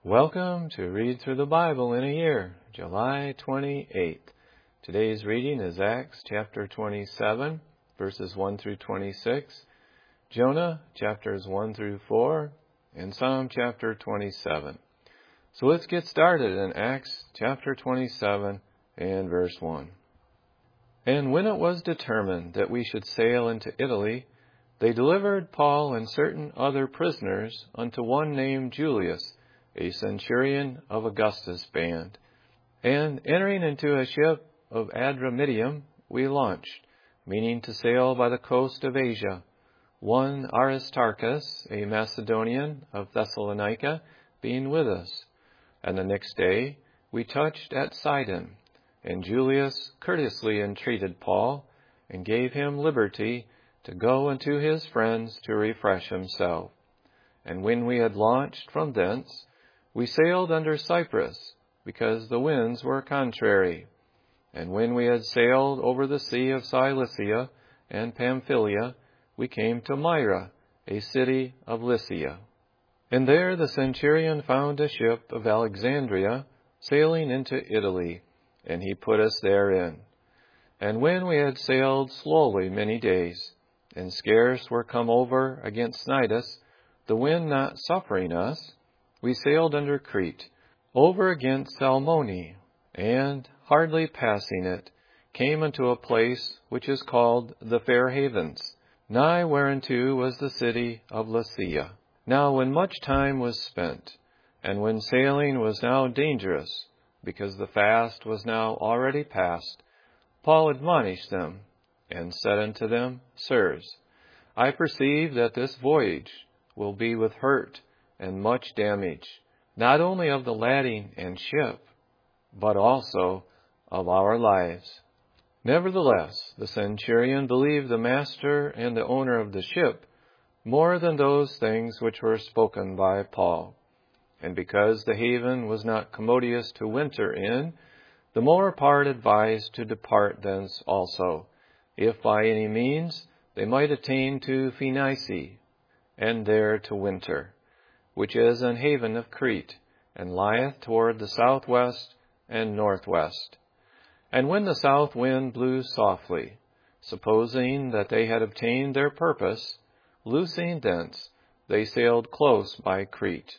Welcome to Read Through the Bible in a Year, July 28th. Today's reading is Acts chapter 27, verses 1 through 26, Jonah chapters 1 through 4, and Psalm chapter 27. So let's get started in Acts chapter 27 and verse 1. And when it was determined that we should sail into Italy, they delivered Paul and certain other prisoners unto one named Julius, a centurion of Augustus' band. And entering into a ship of Adramyttium, we launched, meaning to sail by the coast of Asia, one Aristarchus, a Macedonian of Thessalonica, being with us. And the next day we touched at Sidon, and Julius courteously entreated Paul, and gave him liberty to go unto his friends to refresh himself. And when we had launched from thence, we sailed under Cyprus, because the winds were contrary. And when we had sailed over the sea of Cilicia and Pamphylia, we came to Myra, a city of Lycia. And there the centurion found a ship of Alexandria sailing into Italy, and he put us therein. And when we had sailed slowly many days, and scarce were come over against Cnidus, the wind not suffering us, we sailed under Crete, over against Salmone, and, hardly passing it, came unto a place which is called the Fair Havens, nigh whereunto was the city of Lasea. Now when much time was spent, and when sailing was now dangerous, because the fast was now already past, Paul admonished them, and said unto them, Sirs, I perceive that this voyage will be with hurt and much damage, not only of the lading and ship, but also of our lives. Nevertheless, the centurion believed the master and the owner of the ship more than those things which were spoken by Paul. And because the haven was not commodious to winter in, the more part advised to depart thence also, if by any means they might attain to Phoenice, and there to winter, which is an haven of Crete, and lieth toward the southwest and northwest. And when the south wind blew softly, supposing that they had obtained their purpose, loosing thence, they sailed close by Crete.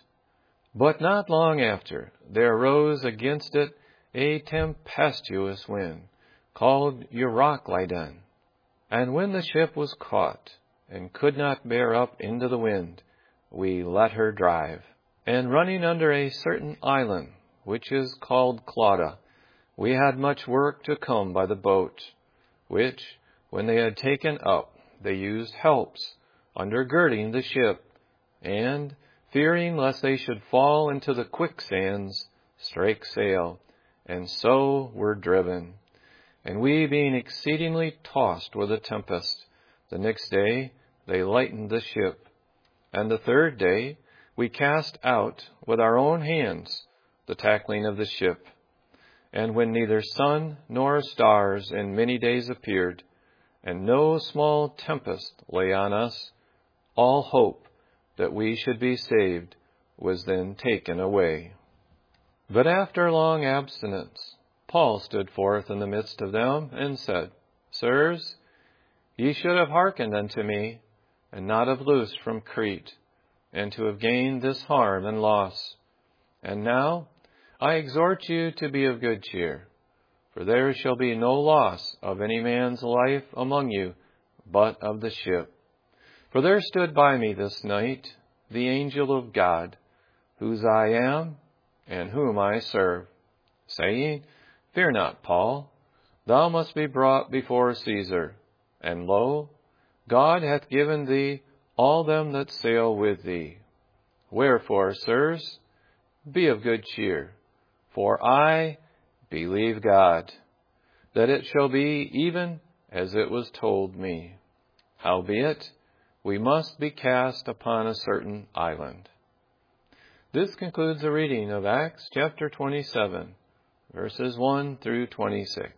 But not long after, there arose against it a tempestuous wind, called Euroclydon. And when the ship was caught, and could not bear up into the wind, we let her drive. And running under a certain island, which is called Clauda, we had much work to come by the boat, which, when they had taken up, they used helps, undergirding the ship, and, fearing lest they should fall into the quicksands, strake sail, and so were driven. And we, being exceedingly tossed with a tempest, the next day they lightened the ship. And the third day we cast out with our own hands the tackling of the ship. And when neither sun nor stars in many days appeared, and no small tempest lay on us, all hope that we should be saved was then taken away. But after long abstinence, Paul stood forth in the midst of them, and said, Sirs, ye should have hearkened unto me, and not have loosed from Crete, and to have gained this harm and loss. And now I exhort you to be of good cheer, for there shall be no loss of any man's life among you, but of the ship. For there stood by me this night the angel of God, whose I am, and whom I serve, saying, Fear not, Paul, thou must be brought before Caesar, and lo, God hath given thee all them that sail with thee. Wherefore, sirs, be of good cheer, for I believe God, that it shall be even as it was told me. Howbeit, we must be cast upon a certain island. This concludes the reading of Acts chapter 27, verses 1 through 26.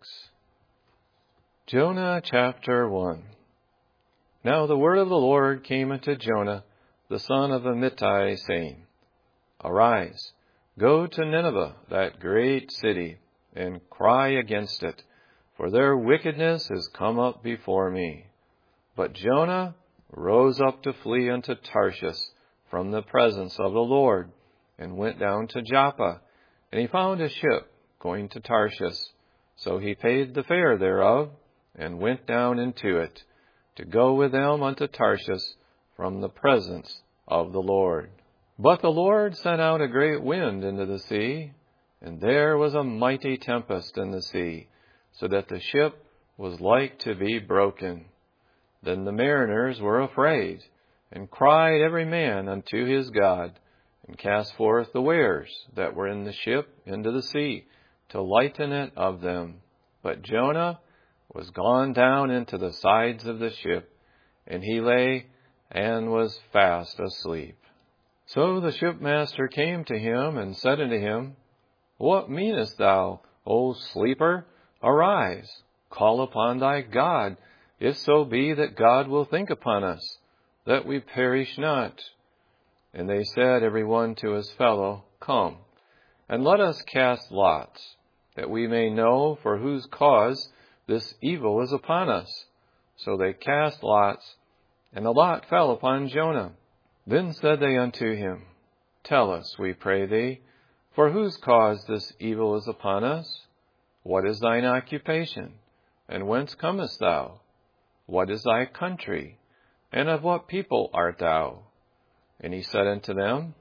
Jonah chapter 1. Now the word of the Lord came unto Jonah, the son of Amittai, saying, Arise, Go to Nineveh, that great city, and cry against it, for their wickedness is come up before me. But Jonah rose up to flee unto Tarshish from the presence of the Lord, and went down to Joppa, and he found a ship going to Tarshish. So he paid the fare thereof, and went down into it, to go with them unto Tarshish from the presence of the Lord. But the Lord sent out a great wind into the sea, and there was a mighty tempest in the sea, so that the ship was like to be broken. Then the mariners were afraid, and cried every man unto his God, and cast forth the wares that were in the ship into the sea, to lighten it of them. But Jonah was gone down into the sides of the ship, and he lay and was fast asleep. So the shipmaster came to him, and said unto him, What meanest thou, O sleeper? Arise, call upon thy God, if so be that God will think upon us, that we perish not. And they said every one to his fellow, Come, and let us cast lots, that we may know for whose cause this evil is upon us. So they cast lots, and the lot fell upon Jonah. Then said they unto him, Tell us, we pray thee, for whose cause this evil is upon us? What is thine occupation? And whence comest thou? What is thy country? And of what people art thou? And he said unto them,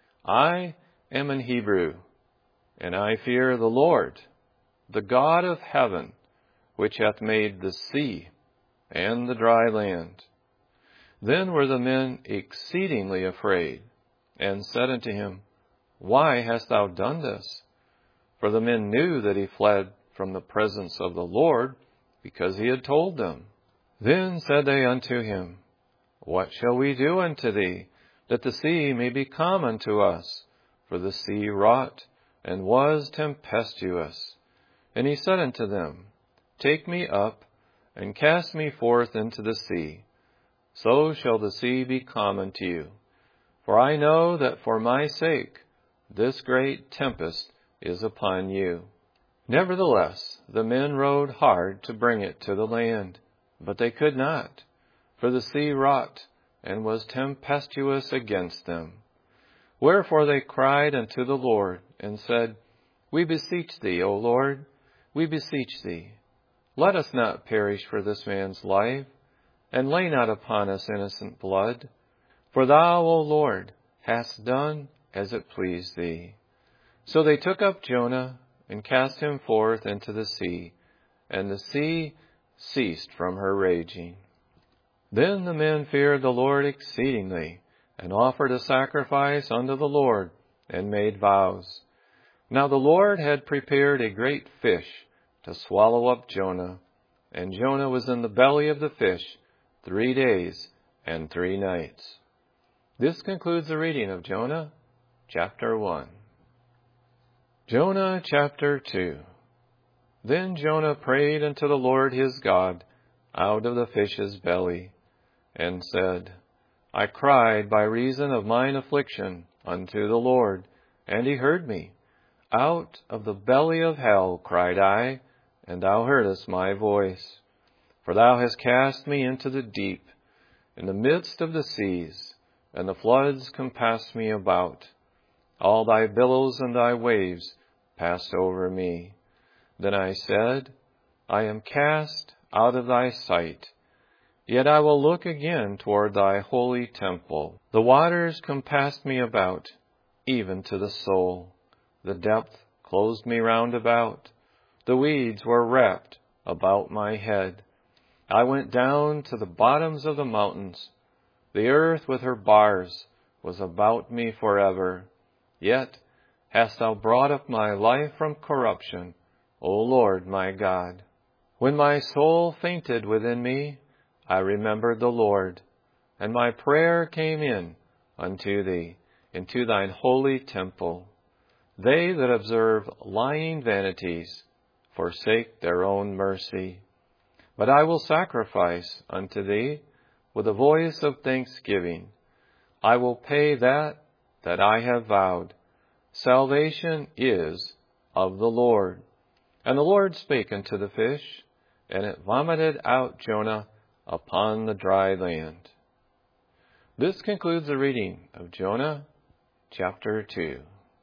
I am an Hebrew, and I fear the Lord, the God of heaven, which hath made the sea and the dry land. Then were the men exceedingly afraid, and said unto him, Why hast thou done this? For the men knew that he fled from the presence of the Lord, because he had told them. Then said they unto him, What shall we do unto thee, that the sea may be calm unto us? For the sea wrought, and was tempestuous. And he said unto them, Take me up, and cast me forth into the sea. So shall the sea be calm unto you. For I know that for my sake this great tempest is upon you. Nevertheless, the men rowed hard to bring it to the land, but they could not, for the sea wrought, and was tempestuous against them. Wherefore they cried unto the Lord, and said, We beseech thee, O Lord, we beseech thee, let us not perish for this man's life, and lay not upon us innocent blood. For thou, O Lord, hast done as it pleased thee. So they took up Jonah, and cast him forth into the sea, and the sea ceased from her raging. Then the men feared the Lord exceedingly, and offered a sacrifice unto the Lord, and made vows. Now the Lord had prepared a great fish to swallow up Jonah, and Jonah was in the belly of the fish 3 days and 3 nights. This concludes the reading of Jonah, chapter 1. Jonah, chapter 2. Then Jonah prayed unto the Lord his God out of the fish's belly, and said, I cried by reason of mine affliction unto the Lord, and he heard me. Out of the belly of hell cried I, and thou heardest my voice. For thou hast cast me into the deep, in the midst of the seas, and the floods compassed me about. All thy billows and thy waves passed over me. Then I said, I am cast out of thy sight. Yet I will look again toward thy holy temple. The waters compassed me about, even to the soul. The depth closed me round about. The weeds were wrapped about my head. I went down to the bottoms of the mountains. The earth with her bars was about me forever. Yet hast thou brought up my life from corruption, O Lord my God. When my soul fainted within me, I remembered the Lord, and my prayer came in unto thee, into thine holy temple. They that observe lying vanities forsake their own mercy. But I will sacrifice unto thee with a voice of thanksgiving. I will pay that I have vowed. salvation is of the Lord. And the Lord spake unto the fish, and it vomited out Jonah upon the dry land. This concludes the reading of Jonah chapter 2.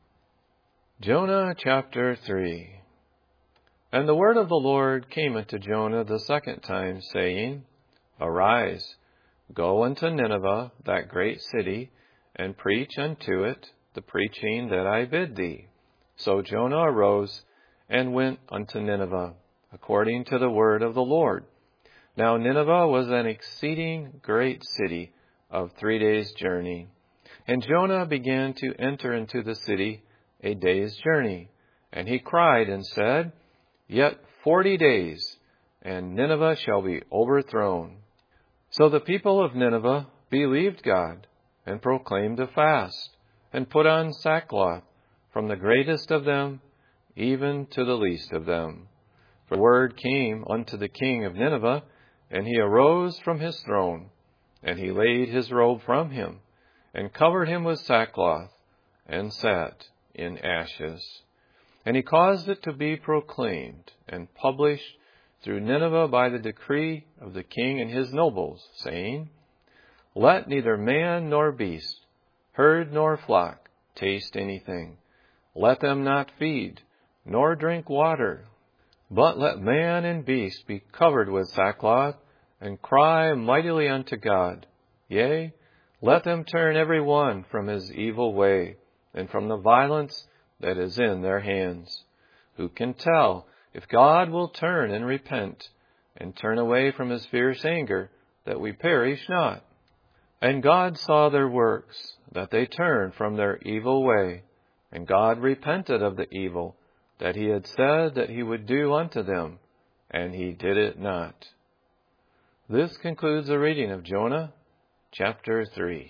Jonah chapter 3. And the word of the Lord came unto Jonah the second time, saying, Arise, go unto Nineveh, that great city, and preach unto it the preaching that I bid thee. So Jonah arose and went unto Nineveh, according to the word of the Lord. Now Nineveh was an exceeding great city of 3 days' journey. And Jonah began to enter into the city a day's journey. And he cried and said, Yet 40 days, and Nineveh shall be overthrown. So the people of Nineveh believed God, and proclaimed a fast, and put on sackcloth, from the greatest of them even to the least of them. For word came unto the king of Nineveh, and he arose from his throne, and he laid his robe from him, and covered him with sackcloth, and sat in ashes. And he caused it to be proclaimed and published through Nineveh by the decree of the king and his nobles, saying, Let neither man nor beast, herd nor flock, taste anything. Let them not feed, nor drink water. But let man and beast be covered with sackcloth, and cry mightily unto God. Yea, let them turn every one from his evil way, and from the violence that is in their hands. Who can tell if God will turn and repent, and turn away from his fierce anger, that we perish not? And God saw their works, that they turned from their evil way, and God repented of the evil that he had said that he would do unto them, and he did it not. This concludes the reading of Jonah chapter 3.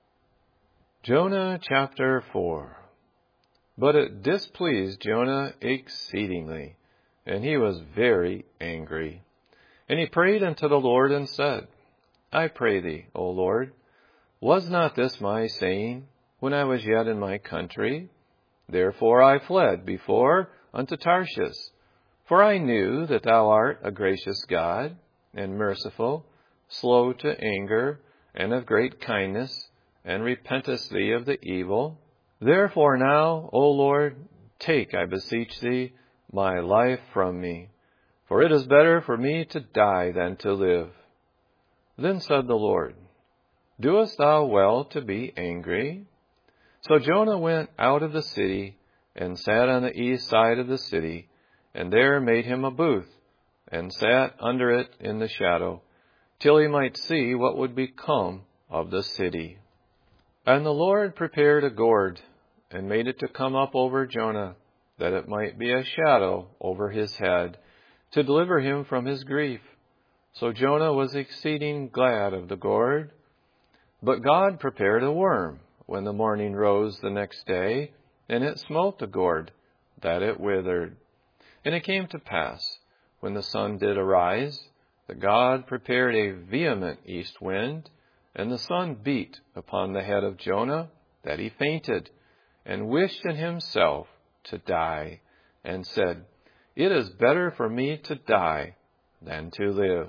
Jonah chapter 4. But it displeased Jonah exceedingly, and he was very angry. And he prayed unto the Lord and said, I pray thee, O Lord, was not this my saying when I was yet in my country? Therefore I fled before unto Tarshish, for I knew that thou art a gracious God, and merciful, slow to anger, and of great kindness, and repentest thee of the evil. Therefore now, O Lord, take, I beseech thee, my life from me, for it is better for me to die than to live. Then said the Lord, Doest thou well to be angry? So Jonah went out of the city, and sat on the east side of the city, and there made him a booth, and sat under it in the shadow, till he might see what would become of the city. And the Lord prepared a gourd, and made it to come up over Jonah, that it might be a shadow over his head, to deliver him from his grief. So Jonah was exceeding glad of the gourd. But God prepared a worm when the morning rose the next day, and it smote the gourd, that it withered. And it came to pass, when the sun did arise, that God prepared a vehement east wind, and the sun beat upon the head of Jonah, that he fainted, and wished in himself to die, and said, It is better for me to die than to live.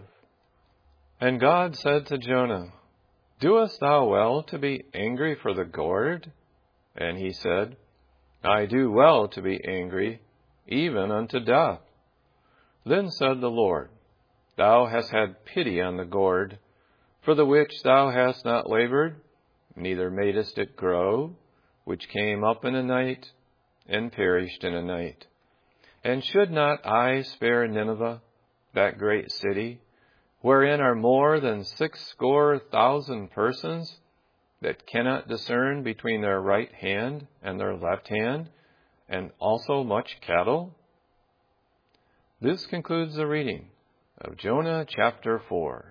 And God said to Jonah, Doest thou well to be angry for the gourd? And he said, I do well to be angry, even unto death. Then said the Lord, Thou hast had pity on the gourd, for the which thou hast not labored, neither madest it grow, which came up in a night, and perished in a night. And should not I spare Nineveh, that great city, wherein are more than 60,000 persons, that cannot discern between their right hand and their left hand, and also much cattle? This concludes the reading of Jonah chapter 4.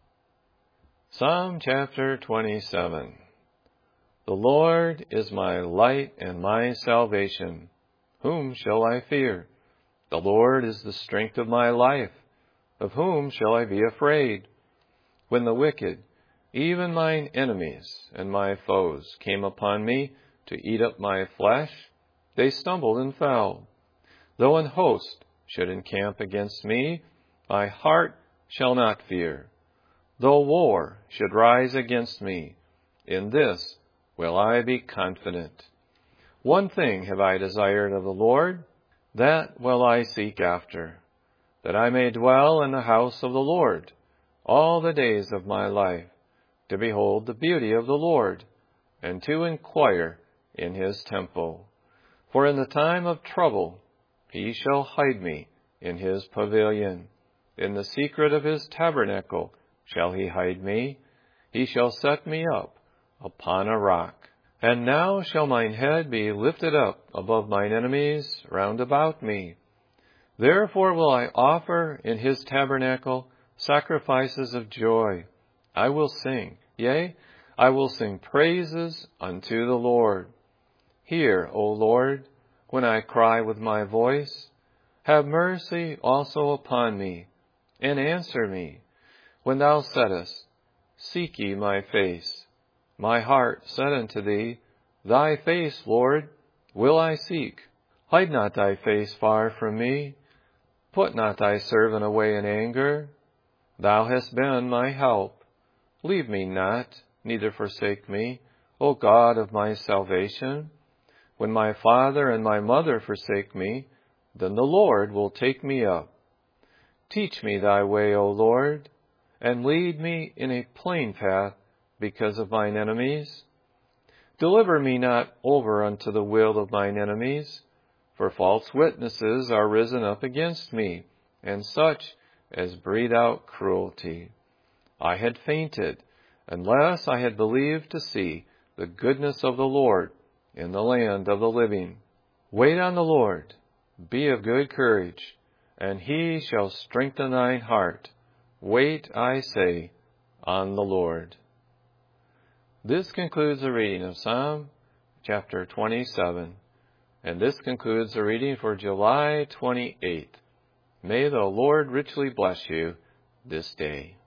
Psalm chapter 27. The Lord is my light and my salvation. Whom shall I fear? The Lord is the strength of my life. Of whom shall I be afraid? When the wicked, even mine enemies and my foes, came upon me to eat up my flesh, they stumbled and fell. Though an host should encamp against me, my heart shall not fear. Though war should rise against me, in this will I be confident. One thing have I desired of the Lord, that will I seek after, that I may dwell in the house of the Lord all the days of my life, to behold the beauty of the Lord, and to inquire in his temple. For in the time of trouble he shall hide me in his pavilion. In the secret of his tabernacle shall he hide me. He shall set me up upon a rock. And now shall mine head be lifted up above mine enemies round about me. Therefore will I offer in his tabernacle sacrifices of joy. I will sing, yea, I will sing praises unto the Lord. Hear, O Lord, when I cry with my voice. Have mercy also upon me, and answer me. When thou saidst, Seek ye my face, my heart said unto thee, Thy face, Lord, will I seek. Hide not thy face far from me. Put not thy servant away in anger. Thou hast been my help. Leave me not, neither forsake me, O God of my salvation. When my father and my mother forsake me, then the Lord will take me up. Teach me thy way, O Lord, and lead me in a plain path because of mine enemies. Deliver me not over unto the will of mine enemies, for false witnesses are risen up against me, and such as breathe out cruelty. I had fainted, unless I had believed to see the goodness of the Lord in the land of the living. Wait on the Lord, be of good courage, and he shall strengthen thine heart. Wait, I say, on the Lord. This concludes the reading of Psalm chapter 27, and this concludes the reading for July 28th. May the Lord richly bless you this day.